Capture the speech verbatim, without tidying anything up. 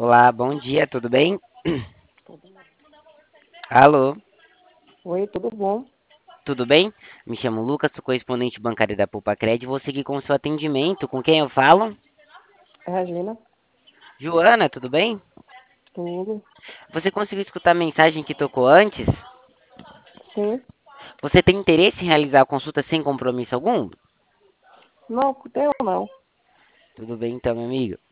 Olá, bom dia, tudo bem? Tudo- Alô, Oi, tudo bom? tudo bem? Me chamo Lucas, sou correspondente bancário da Poupa-Cred e vou seguir com o seu atendimento. Com quem eu falo? Regina, Joana, tudo bem? tudo. Você conseguiu escutar a mensagem que tocou antes? Sim. Você tem interesse em realizar a consulta sem compromisso algum? Não, tenho não. Tudo bem então, meu amigo.